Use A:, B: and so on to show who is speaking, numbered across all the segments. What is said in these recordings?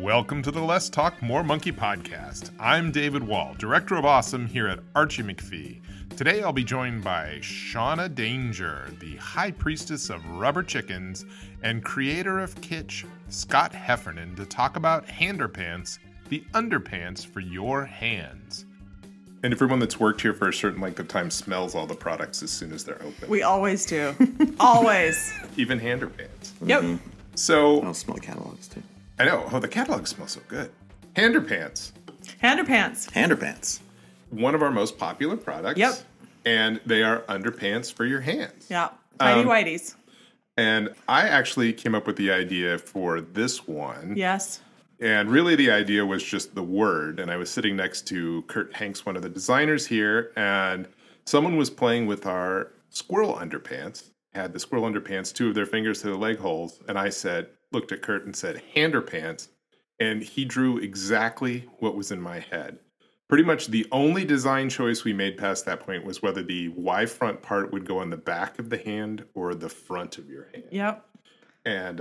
A: Welcome to the Less Talk, More Monkey podcast. I'm David Wall, Director of Awesome here at Archie McPhee. Today I'll be joined by Shauna Danger, the High Priestess of Rubber Chickens, and creator of Kitsch, Scott Heffernan, to talk about Handerpants, the underpants for your hands. And everyone that's worked here for a certain length of time smells all the products as soon as they're open.
B: We always do. Always.
A: Even Handerpants.
B: Yep.
C: Mm-hmm.
A: So
C: I'll smell catalogs too.
A: I know. Oh, the catalog smells so good. Handerpants.
B: Handerpants.
C: Handerpants.
A: One of our most popular products.
B: Yep.
A: And they are underpants for your hands.
B: Yeah. Tidy whities.
A: And I actually came up with the idea for this one.
B: Yes.
A: And really the idea was just the word. And I was sitting next to Kurt Hanks, one of the designers here, and someone was playing with our squirrel underpants. Had the squirrel underpants, two of their fingers to the leg holes. And I looked at Kurt and said, Handerpants. And he drew exactly what was in my head. Pretty much the only design choice we made past that point was whether the Y front part would go on the back of the hand or the front of your hand.
B: Yep.
A: And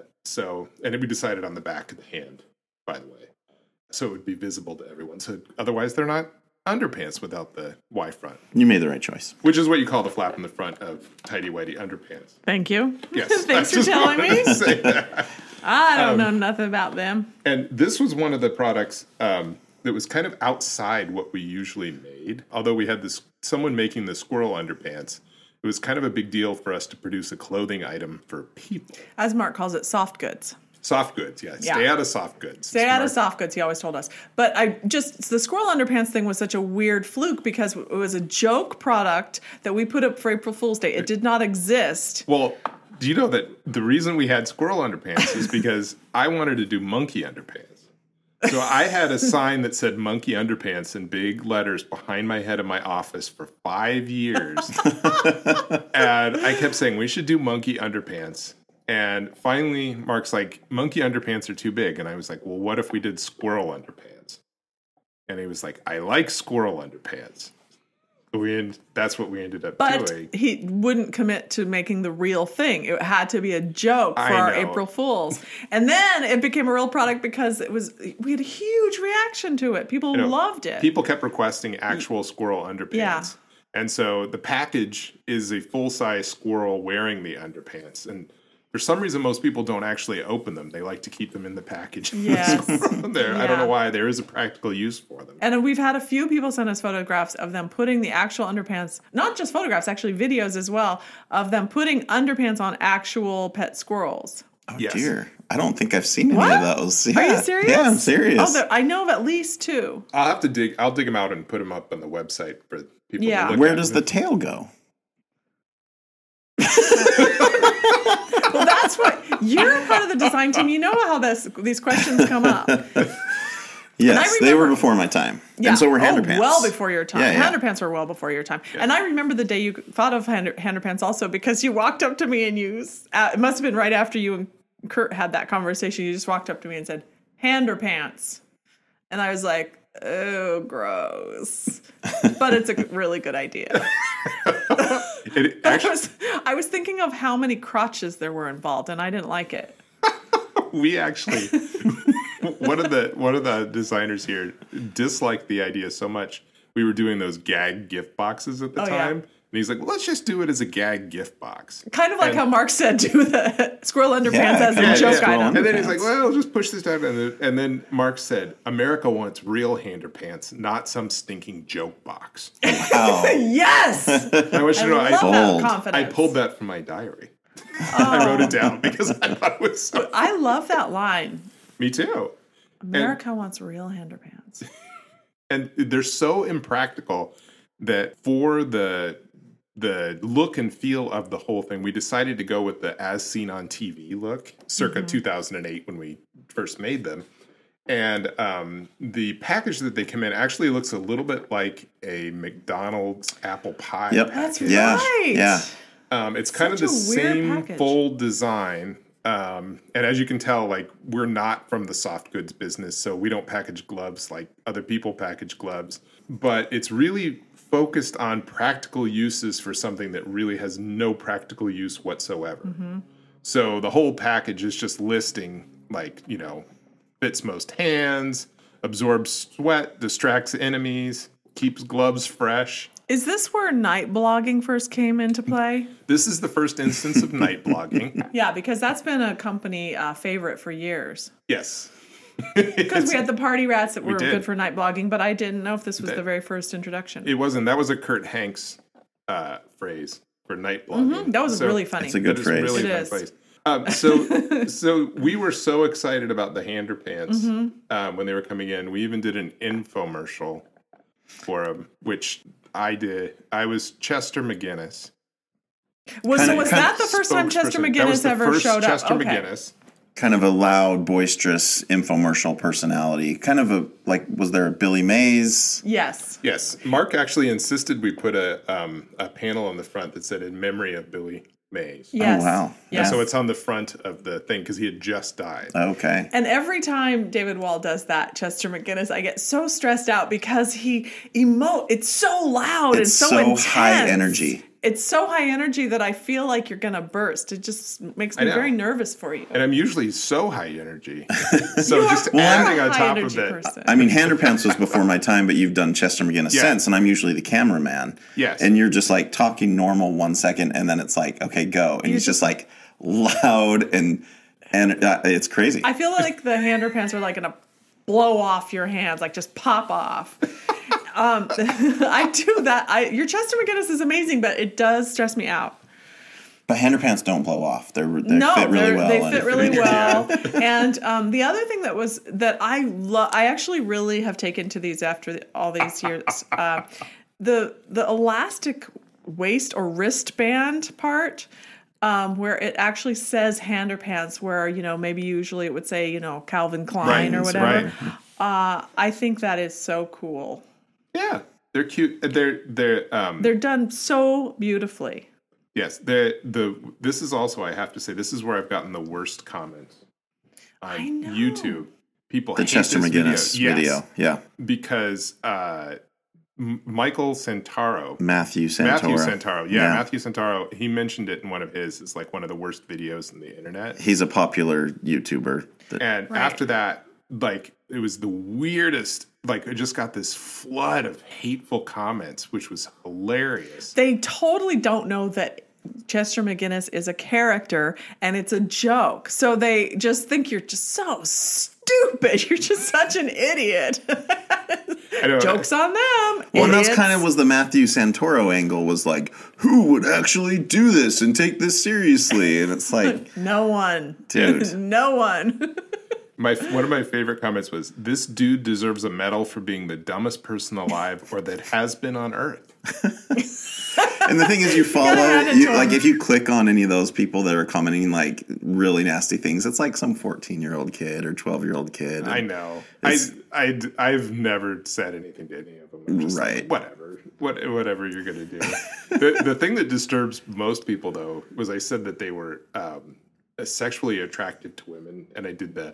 A: and we decided on the back of the hand, by the way. So it would be visible to everyone. So otherwise they're not underpants without the Y front.
C: You made the right choice.
A: Which is what you call the flap in the front of tidy whitey underpants.
B: Thank you.
A: Yes.
B: Thanks for telling me.
A: To say that.
B: I don't know nothing about them.
A: And this was one of the products that was kind of outside what we usually made. Although we had someone making the squirrel underpants, it was kind of a big deal for us to produce a clothing item for people.
B: As Mark calls it, soft goods.
A: Soft goods, yeah. Stay out of soft goods.
B: Stay out of soft goods, he always told us. But the squirrel underpants thing was such a weird fluke because it was a joke product that we put up for April Fool's Day. It did not exist.
A: Well, do you know that the reason we had squirrel underpants is because I wanted to do monkey underpants. So I had a sign that said monkey underpants in big letters behind my head in my office for 5 years. And I kept saying, we should do monkey underpants. And finally, Mark's like, monkey underpants are too big. And I was like, well, what if we did squirrel underpants? And he was like, I like squirrel underpants. That's what we ended up doing.
B: But he wouldn't commit to making the real thing. It had to be a joke for our April Fools. And then it became a real product because we had a huge reaction to it. People loved it.
A: People kept requesting actual squirrel underpants.
B: Yeah.
A: And so the package is a full-size squirrel wearing the underpants. And for some reason, most people don't actually open them. They like to keep them in the package.
B: Yes.
A: There.
B: Yeah.
A: I don't know why. There is a practical use for them.
B: And we've had a few people send us photographs of them putting the actual underpants, not just photographs, actually videos as well, of them putting underpants on actual pet squirrels.
C: Oh,
A: Yes.
C: dear. I don't think I've seen any of those. Yeah.
B: Are you serious?
C: Yeah, I'm serious.
B: Oh, I know of at least two.
A: I'll dig them out and put them up on the website for people
B: Yeah.
A: to look
C: Where
A: at.
C: does the tail go?
B: Well, that's what you're part of the design team. You know how these questions come up.
C: Yes, they were before my time.
B: Yeah.
C: And so were Handerpants.
B: Well before your time.
C: Yeah.
B: Handerpants were well before your time. Yeah. And I remember the day you thought of Handerpants also because you walked up to me and it must have been right after you and Kurt had that conversation. You just walked up to me and said, Handerpants. And I was like, oh, gross. But it's a really good idea. I was thinking of how many crotches there were involved, and I didn't like it.
A: We actually, one of the designers here disliked the idea so much. We were doing those gag gift boxes at the time. Yeah. And he's like, well, let's just do it as a gag gift box.
B: Kind of like how Mark said, do the squirrel underpants as a joke item.
A: And then he's like, well, just push this down. And then Mark said, America wants real Handerpants, not some stinking joke box.
C: Wow.
B: Yes!
A: I want you to know,
B: I
A: pulled that from my diary. I wrote it down because I thought it was so
B: I love that line.
A: Me too.
B: America wants real Handerpants.
A: And they're so impractical that for the look and feel of the whole thing, we decided to go with the as seen on TV look, circa 2008 when we first made them. And the package that they come in actually looks a little bit like a McDonald's apple pie package.
B: That's right.
C: Yeah.
A: It's kind of the same fold design. And as you can tell, like, we're not from the soft goods business, so we don't package gloves like other people package gloves. But it's really focused on practical uses for something that really has no practical use whatsoever. Mm-hmm. So the whole package is just listing, like, fits most hands, absorbs sweat, distracts enemies, keeps gloves fresh.
B: Is this where night blogging first came into play?
A: This is the first instance of night blogging.
B: Yeah, because that's been a company favorite for years.
A: Yes.
B: Because we had the party rats that were
A: did.
B: good for night blogging, but I didn't know if this was the very first introduction.
A: It wasn't. That was a Kurt Hanks phrase for night blogging.
B: That was really funny.
C: It's a good
A: It is
C: phrase.
A: really
B: It
A: fun
B: is.
A: phrase. So we were so excited about the Hander Pants when they were coming in. We even did an infomercial for them, which I did. I was Chester McGinnis.
B: Was that the first time Chester
A: spokesperson. That was
B: McGinnis
A: the
B: ever
A: first
B: showed up?
A: Chester
B: Okay.
A: McGinnis.
C: Kind of a loud, boisterous infomercial personality. Kind of a, like, was there a Billy Mays?
B: Yes.
A: Yes, Mark actually insisted we put a panel on the front that said "In memory of Billy Mays."
B: Yes.
C: Oh, wow.
B: Yes.
A: So it's on the front of the thing because he had just died.
C: Okay.
B: And every time David Wall does that, Chester McGinnis, I get so stressed out because he it's so loud
C: It's
B: and so intense.
C: high energy.
B: It's so high energy that I feel like you're going to burst. It just makes me
A: know.
B: very nervous for you.
A: And I'm usually so high energy. So
B: You
A: just
B: are
A: adding
B: a
A: on
B: high
A: top of
B: energy
A: it.
B: person.
C: I mean, Hander Pants was before my time, but you've done Chester McGinnis
A: Yeah.
C: since, and I'm usually the cameraman.
A: Yes.
C: And you're just like talking normal 1 second, and then it's like, okay, go. And he's just like loud and it's crazy.
B: I feel like the Hander Pants are like going to blow off your hands, like just pop off. I do that. Your Chester McGinnis is amazing, but it does stress me out.
C: But Hander Pants don't blow off. They
B: No,
C: fit really well.
B: they
C: and
B: fit really
C: in your
B: well. And the other thing that I actually really have taken to these after all these years, the elastic waist or wristband part, where it actually says Hander Pants, where maybe usually it would say Calvin Klein or whatever.
A: Right.
B: I think that is so cool.
A: Yeah, they're cute. They're
B: done so beautifully.
A: yes. This is also, I have to say, this is where I've gotten the worst comments on
B: I know.
A: YouTube. People
C: The
A: hate
C: Chester
A: this
C: McGinnis video. Yeah.
A: because Michael Santoro.
C: Matthew Santoro.
A: Yeah, Matthew Santoro. He mentioned it in one of his. It's like one of the worst videos on the internet.
C: He's a popular YouTuber.
A: And
B: Right.
A: after that, like, it was the weirdest. Like, I just got this flood of hateful comments, which was hilarious.
B: They totally don't know that Chester McGinnis is a character and it's a joke. So they just think you're just so stupid. You're just such an idiot.
A: I know,
B: Jokes on them.
C: Well, and that's
B: idiots.
C: kind of was the Matthew Santoro angle, was like, who would actually do this and take this seriously? And it's like,
B: No one.
C: Dude.
B: No one.
A: one of my favorite comments was, "This dude deserves a medal for being the dumbest person alive or that has been on Earth."
C: and the thing is, you follow,
B: hand it to him.
C: like, if you click on any of those people that are commenting like really nasty things, it's like some 14-year-old kid or 12-year-old kid.
A: I know.
C: It's-
A: I've never said anything to any of them. I'm just
C: Right.
A: like, whatever you're gonna do. The thing that disturbs most people, though, was I said that they were sexually attracted to women, and I did the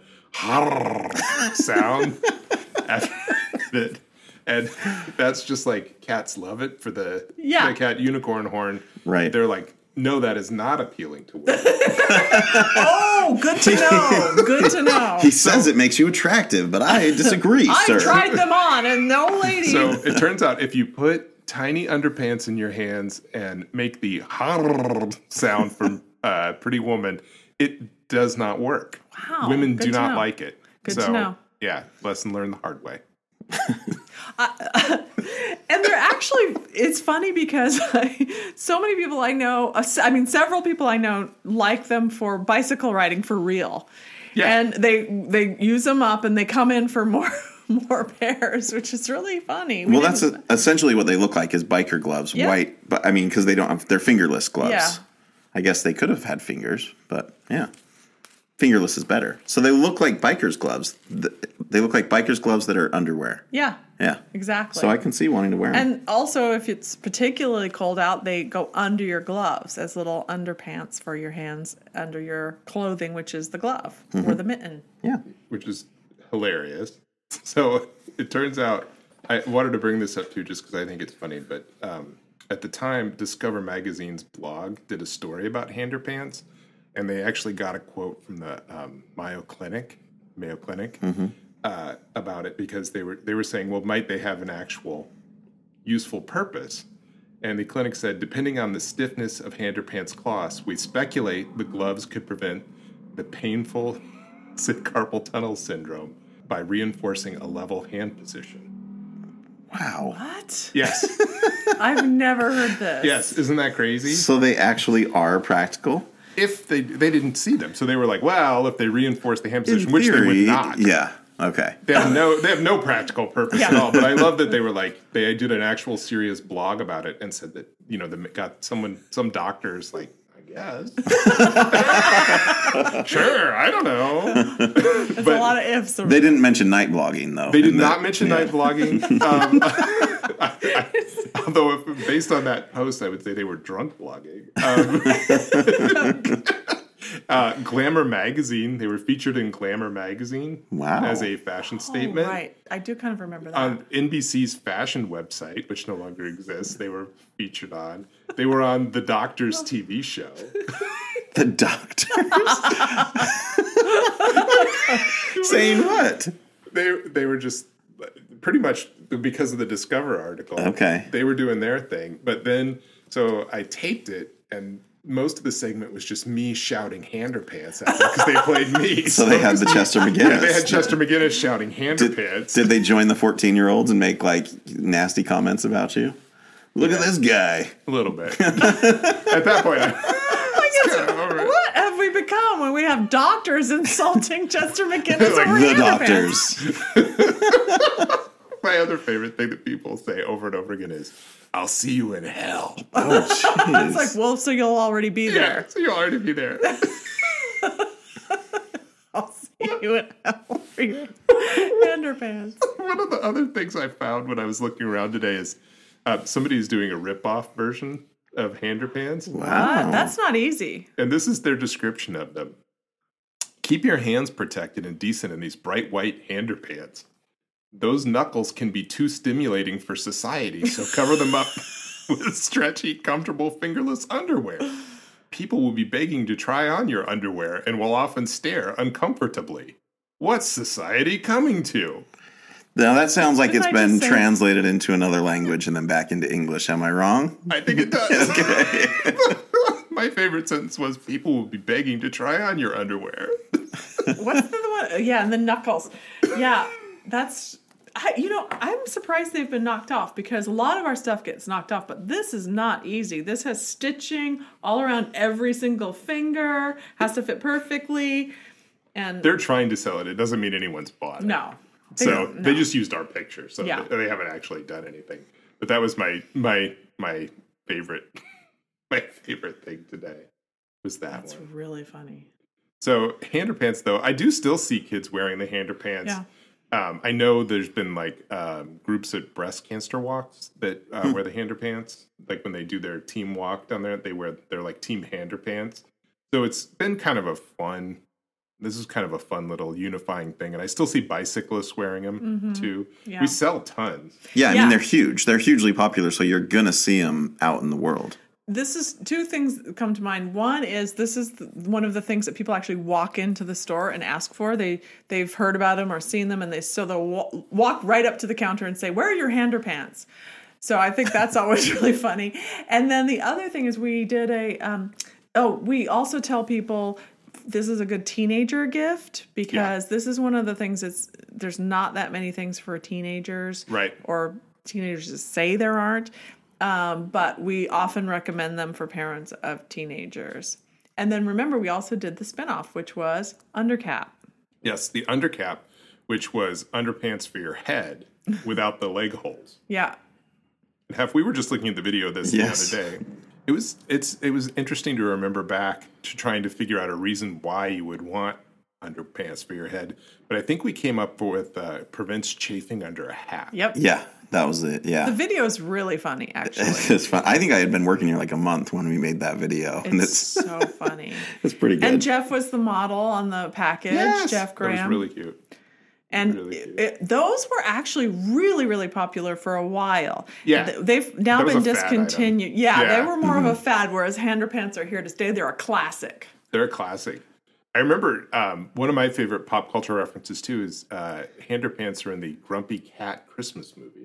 A: sound after that, and that's just like cats love it for the cat unicorn horn.
C: Right.
A: They're like, no, that is not appealing to women.
B: Oh, good to know. Good to know.
C: He says it makes you attractive, but I disagree, sir.
B: I tried them on and no lady.
A: So it turns out if you put tiny underpants in your hands and make the sound from Pretty Woman, it does not work.
B: Wow,
A: Women
B: good
A: do
B: to
A: not
B: know.
A: like it.
B: Good to know.
A: Yeah, lesson learned the hard way.
B: And they're actually, it's funny because so many people I know, several people I know like them for bicycle riding for real.
A: Yeah.
B: And they use them up and they come in for more pairs, which is really funny.
C: Well, that's essentially what they look like, is biker gloves,
B: Yeah.
C: white, but I mean, because they don't have, they're fingerless gloves.
B: Yeah.
C: I guess they could have had fingers, but yeah. Fingerless is better. So they look like biker's gloves. They look like biker's gloves that are underwear.
B: Yeah,
C: Yeah.
B: exactly.
C: So I can see wanting to wear them.
B: And also, if it's particularly cold out, they go under your gloves as little underpants for your hands under your clothing, which is the glove or the mitten.
C: Yeah.
A: Which is hilarious. So it turns out, I wanted to bring this up too just because I think it's funny, but at the time, Discover Magazine's blog did a story about Hander Pants, and they actually got a quote from the Mayo Clinic Mayo Clinic about it because they were saying, well, might they have an actual useful purpose? And the clinic said, depending on the stiffness of hand or pants cloths, we speculate the gloves could prevent the painful carpal tunnel syndrome by reinforcing a level hand position.
C: Wow.
B: What?
A: Yes.
B: I've never heard this.
A: Yes. Isn't that crazy?
C: So they actually are practical?
A: If they didn't see them. So they were like, well, if they reinforce the hand position,
C: In
A: which they would
C: theory,
A: not.
C: Yeah. Okay.
A: They have no practical purpose at all. But I love that they were like, they did an actual serious blog about it and said that, they got some doctors like, I guess. Sure, I don't know.
B: It's a lot of ifs.
C: They didn't mention night blogging, though.
A: They did not mention night blogging. Although, based on that post, I would say they were drunk blogging. Glamour magazine. They were featured in Glamour magazine.
C: Wow.
A: As a fashion statement.
B: Right. I do kind of remember that.
A: On NBC's fashion website, which no longer exists, they were featured on. They were on The Doctor's TV show.
C: The Doctors? Saying what?
A: They were just pretty much because of the Discover article.
C: Okay.
A: They were doing their thing. But then, so I taped it, and most of the segment was just me shouting Handerpants at them because they played me.
C: So they had the Chester McGinnis.
A: Yeah, they had Chester McGinnis shouting Handerpants.
C: Did they join the 14-year-olds and make, nasty comments about you? Look at this guy.
A: A little bit. At that point,
B: What have we become when we have doctors insulting Chester McGinnis over
C: The
B: Handerpants?
C: Doctors.
A: my other favorite thing that people say over and over again is, I'll see you in hell.
C: Oh,
B: It's
C: jeez.
B: like, well, so you'll already be
A: Yeah,
B: there.
A: so you'll already be there.
B: I'll see you in hell for your Handerpants.
A: One of the other things I found when I was looking around today is somebody's doing a rip-off version of Handerpants.
C: Wow.
B: That's not easy.
A: And this is their description of them. Keep your hands protected and decent in these bright white Handerpants. Those knuckles can be too stimulating for society, so cover them up with stretchy, comfortable, fingerless underwear. People will be begging to try on your underwear and will often stare uncomfortably. What's society coming to?
C: Now, that sounds like
B: Didn't
C: it's
B: I
C: been
B: just say-
C: translated into another language and then back into English. Am I wrong?
A: I think it does.
C: Okay.
A: My favorite sentence was, people will be begging to try on your underwear.
B: What's the other one? Yeah, and the knuckles. Yeah, that's... I'm surprised they've been knocked off because a lot of our stuff gets knocked off, but this is not easy. This has stitching all around every single finger, has to fit perfectly, and
A: They're trying to sell it. It doesn't mean anyone's bought it.
B: no.
A: So they just used our picture. So
B: Yeah.
A: they haven't actually done anything. But that was my favorite thing today was that
B: That's
A: one.
B: really funny.
A: So Handerpants, though, I do still see kids wearing the Handerpants.
B: Yeah.
A: I know there's been groups at breast cancer walks that wear the Handerpants. Like when they do their team walk down there, they wear their team Handerpants. So it's been kind of a fun. This is kind of a fun little unifying thing, and I still see bicyclists wearing them too.
B: Yeah.
A: We sell tons.
C: Yeah, I
B: Yeah.
C: mean, they're huge. They're hugely popular, so you're going to see them out in the world.
B: This is two things that come to mind. One is this is one of the things that people actually walk into the store and ask for. They've heard about them or seen them, and they'll walk right up to the counter and say, "Where are your Handerpants?" So I think that's always really funny. And then the other thing is we did we also tell people this is a good teenager gift because this is one of the things there's not that many things for teenagers,
A: Right.
B: Or teenagers just say there aren't. But we often recommend them for parents of teenagers. And then remember, we also did the spinoff, which was Undercap.
A: Yes, the undercap, which was underpants for your head without the leg holes.
B: Yeah.
A: We were just looking at the video of this
C: Yes.
A: the other day. It was interesting to remember back to trying to figure out a reason why you would want underpants for your head. But I think we came up with prevents chafing under a hat.
B: Yep.
C: Yeah, that was it. Yeah.
B: The video is really funny, actually.
C: It's fun. I think I had been working here a month when we made that video. And
B: It's so funny.
C: it's pretty good.
B: And Jeff was the model on the package,
A: Yes,
B: Jeff Graham.
A: That was really cute.
B: And
A: really cute.
B: those were actually really, really popular for a while.
A: Yeah.
B: They've now
A: That was
B: been
A: a fad
B: discontinued.
A: item.
B: Yeah,
A: Yeah.
B: they were more of a fad, whereas Handerpants are here to stay. They're a classic.
A: They're a classic. I remember one of my favorite pop culture references too is Handerpants are in the Grumpy Cat Christmas movie.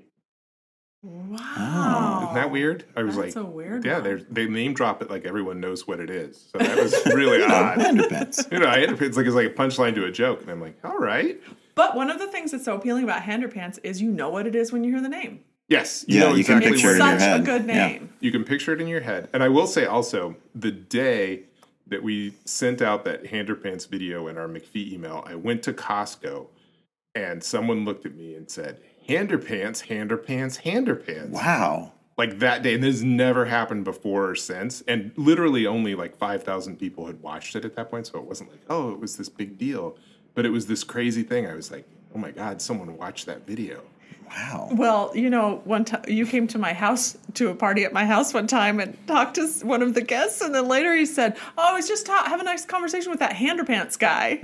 B: Wow.
A: Isn't that weird? I was
B: That's
A: like,
B: a weird
A: yeah,
B: one.
A: they name drop it like everyone knows what it is. So that was really odd.
C: Handerpants.
A: Handerpants it's like a punchline to a joke, and I'm like, all right.
B: But one of the things that's so appealing about Handerpants is you know what it is when you hear the name.
A: Yes,
C: You can
A: exactly
C: picture
A: what
C: it in your
B: Such
C: head.
B: a good name.
A: You can picture it in your head. And I will say also, the day that we sent out that Handerpants video in our McPhee email, I went to Costco and someone looked at me and said, Handerpants, Handerpants, Handerpants.
C: Wow.
A: Like that day. And this has never happened before or since. And literally only like 5,000 people had watched it at that point. So it wasn't like, oh, it was this big deal. But it was this crazy thing. I was like, oh my God, someone watched that video.
C: Wow.
B: Well, one time you came to my house to a party at my house one time and talked to one of the guests, and then later he said, "Oh, I was just have a nice conversation with that Handerpants guy."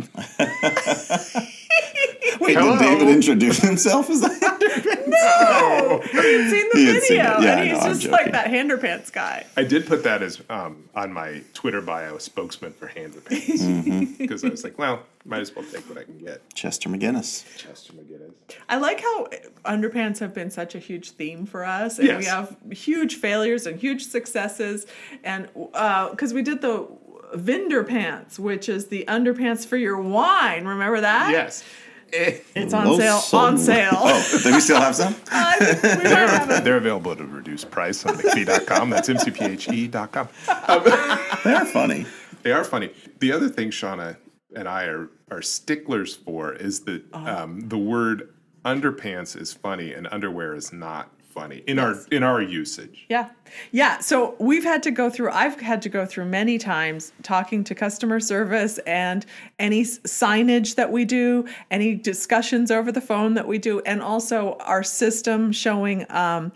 C: Wait,
A: Hello?
C: did David introduce himself as the Handerpants?
B: No, he had seen the
C: He had seen
B: video,
C: it. Yeah,
B: and
C: I
B: he's
C: know, I'm
B: just like
C: joking.
B: that Handerpants guy.
A: I did put that as on my Twitter bio, spokesman for Handerpants. Because I was like, well, might as well take what I can get.
C: Chester McGinnis.
A: Chester McGinnis.
B: I like how underpants have been such a huge theme for us, and we
A: Yes.
B: have huge failures and huge successes, and because we did the Vinderpants, which is the underpants for your wine. Remember that?
A: Yes.
B: It's on
C: Those
B: sale.
C: sold-
B: On sale.
C: Oh, do we still have some?
B: We might have it.
A: They're available at a reduced price on McPhee.com. That's MCPHE.com.
C: They're funny.
A: They are funny. The other thing Shauna and I are sticklers for is that the word underpants is funny and underwear is not funny in our usage.
B: Yeah. So I've had to go through many times talking to customer service and any signage that we do, any discussions over the phone that we do, and also our system showing, up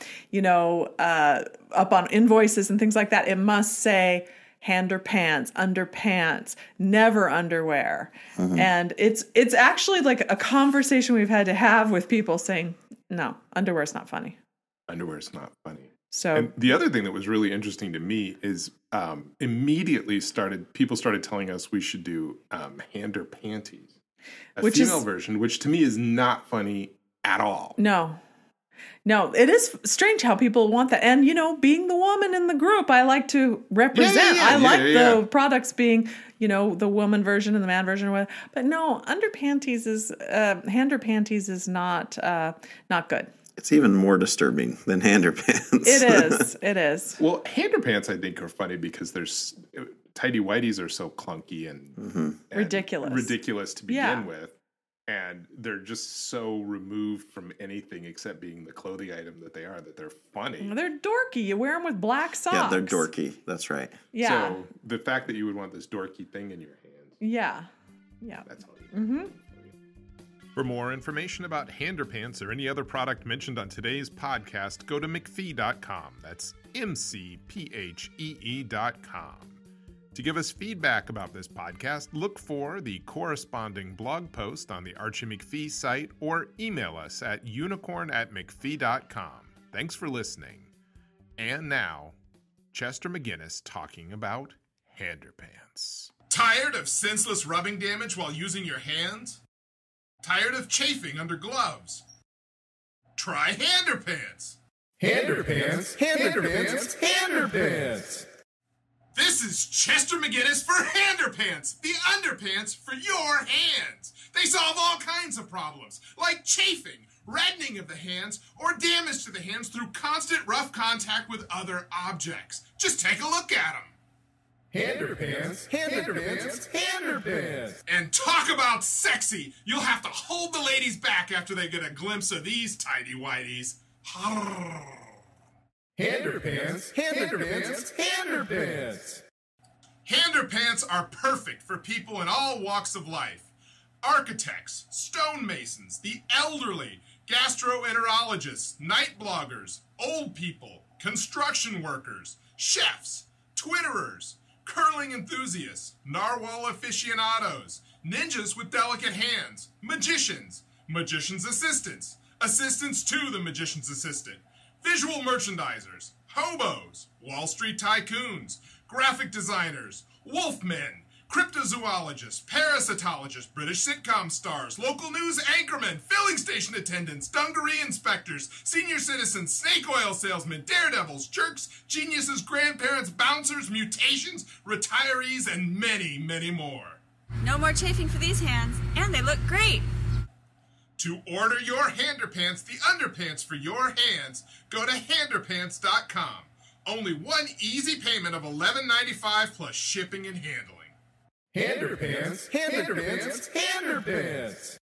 B: on invoices and things like that. It must say Handerpants, underpants, never underwear. And it's actually like a conversation we've had to have with people saying, no, underwear is not funny.
A: Underwear is not funny.
B: So
A: And the other thing that was really interesting to me is immediately people started telling us we should do Hander panties, a
B: Which
A: female
B: is-
A: version, which to me is not funny at all.
B: No, it is strange how people want that. And, being the woman in the group, I like to represent. I like the products being, the woman version and the man version. But no, Hander panties is not good.
C: It's even more disturbing than Handerpants.
B: It is.
A: Well, Hander pants I think are funny because tidy whities are so clunky and ridiculous to begin with. And they're just so removed from anything except being the clothing item that they are, that they're funny.
B: They're dorky. You wear them with black socks.
C: Yeah, they're dorky. That's right.
B: Yeah.
A: So the fact that you would want this dorky thing in your hands,
B: Yeah.
A: that's all you For more information about Handerpants or any other product mentioned on today's podcast, go to McPhee.com. That's MCPHEE.com. To give us feedback about this podcast, look for the corresponding blog post on the Archie McPhee site or email us at unicorn@mcphee.com. Thanks for listening. And now, Chester McGinnis talking about Handerpants.
D: Tired of senseless rubbing damage while using your hands? Tired of chafing under gloves? Try Handerpants.
E: Handerpants, Handerpants, Handerpants.
D: This is Chester McGinnis for Handerpants, the underpants for your hands. They solve all kinds of problems, like chafing, reddening of the hands, or damage to the hands through constant rough contact with other objects. Just take a look at them.
E: Handerpants, Handerpants, Handerpants.
D: And talk about sexy. You'll have to hold the ladies back after they get a glimpse of these tidy whities.
E: Handerpants, Handerpants, Handerpants.
D: Handerpants are perfect for people in all walks of life. Architects, stonemasons, the elderly, gastroenterologists, night bloggers, old people, construction workers, chefs, Twitterers, curling enthusiasts, narwhal aficionados, ninjas with delicate hands, magicians, magician's assistants, assistants to the magician's assistant, visual merchandisers, hobos, Wall Street tycoons, graphic designers, wolfmen, Cryptozoologists, parasitologists, British sitcom stars, local news anchormen, filling station attendants, dungaree inspectors, senior citizens, snake oil salesmen, daredevils, jerks, geniuses, grandparents, bouncers, mutations, retirees, and many, many more.
F: No more chafing for these hands, and they look great.
D: To order your Handerpants, the underpants for your hands, go to handerpants.com. Only one easy payment of $11.95 plus shipping and handling.
E: Handerpants, Handerpants, Handerpants.